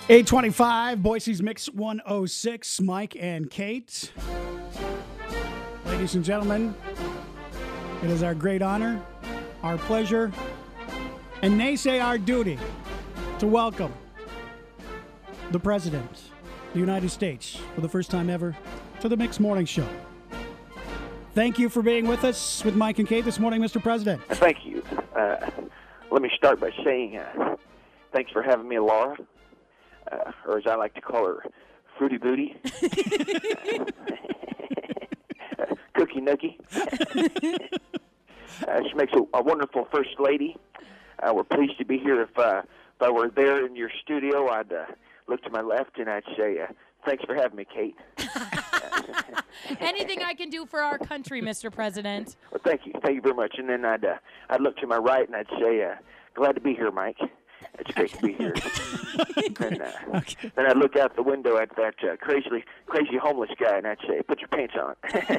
825, Boise's Mix 106, Mike and Kate. Ladies and gentlemen, it is our great honor, our pleasure, and they say our duty to welcome the President of the United States for the first time ever to the Mix Morning Show. Thank you for being with us with Mike and Kate this morning, Mr. President. Thank you. Let me start by saying thanks for having me, Laura. Or as I like to call her, Fruity Booty. Cookie Nookie. She makes a wonderful first lady. We're pleased to be here. If I were there in your studio, I'd look to my left and I'd say, thanks for having me, Kate. Anything I can do for our country, Mr. President. Well, thank you. Thank you very much. And then I'd look to my right and I'd say, glad to be here, Mike. It's great to be here. And then I'd look out the window at that crazy homeless guy, and I'd say, "Put your pants on."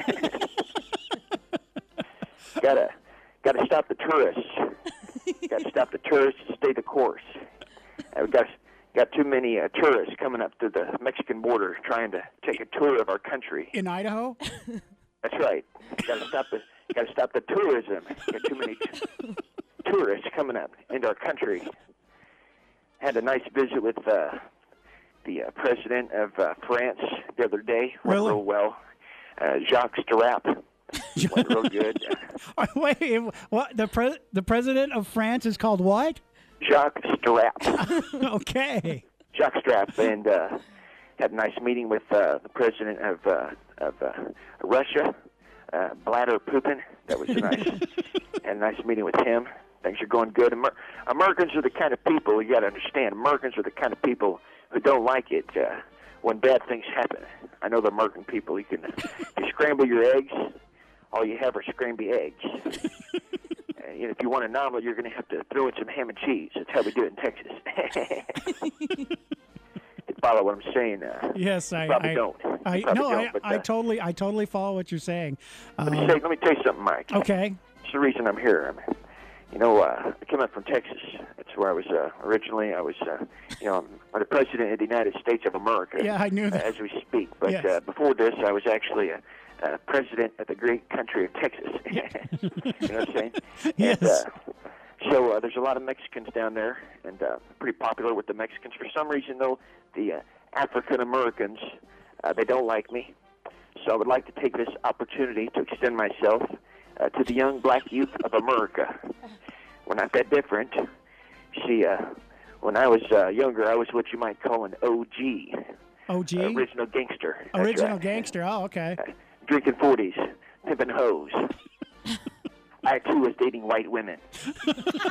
Gotta stop the tourists. Gotta stop the tourists and stay the course. We've got too many tourists coming up to the Mexican border trying to take a tour of our country. In Idaho? That's right. Gotta stop the tourism. Got too many tourists coming up into our country. Had a nice visit with the president of France the other day. Went real well. Jacques Chirac. Went real good. Wait, what? The president of France is called what? Jacques Chirac. Okay. Jacques Chirac, and had a nice meeting with the president of Russia, Vladimir Putin. That was had a nice meeting with him. Things are going good. Americans are the kind of people, you got to understand, Americans are the kind of people who don't like it when bad things happen. I know the American people, you scramble your eggs, all you have are scrambled eggs. If you want an omelet, you're going to have to throw in some ham and cheese. That's how we do it in Texas. You follow what I'm saying? Yes, I don't. I totally follow what you're saying. Let me tell you something, Mike. Okay. It's the reason I'm here. I came up from Texas. That's where I was originally. I was, I'm the President of the United States of America. Yeah, I knew that. As we speak. But yes. Before this, I was actually a President of the great country of Texas. Yeah. You know what I'm saying? Yes. And, so there's a lot of Mexicans down there, and pretty popular with the Mexicans. For some reason, though, the African Americans, they don't like me. So I would like to take this opportunity to extend myself to the young black youth of America. We're not that different. See, when I was younger, I was what you might call an OG. OG? Original gangster. Original gangster. Oh, okay. Drinking 40s, pimping hoes. I, too, was dating white women. So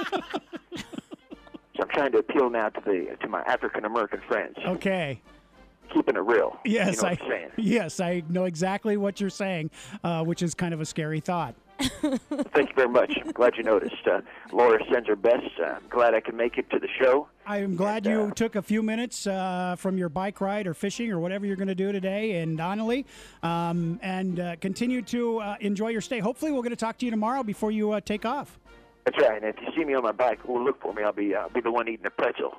I'm trying to appeal now to my African-American friends. Okay. Keeping it real. Yes, you know what I'm saying? Yes, I know exactly what you're saying, which is kind of a scary thought. Thank you very much. I'm glad you noticed. Laura sends her best. I'm glad I can make it to the show. I'm glad you took a few minutes from your bike ride or fishing or whatever you're going to do today in Donnelly, and continue to enjoy your stay. Hopefully we're going to talk to you tomorrow before you take off. That's right. And if you see me on my bike, look for me. I'll be the one eating a pretzel.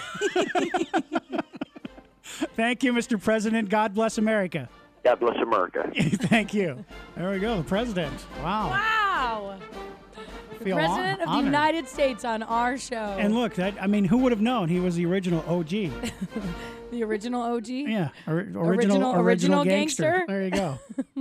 Thank you, Mr. President. God bless America. God bless America. Thank you. There we go, the president. Wow. Wow. The President of the United States on our show. And look, who would have known he was the original OG? The original OG? Yeah, original gangster. There you go.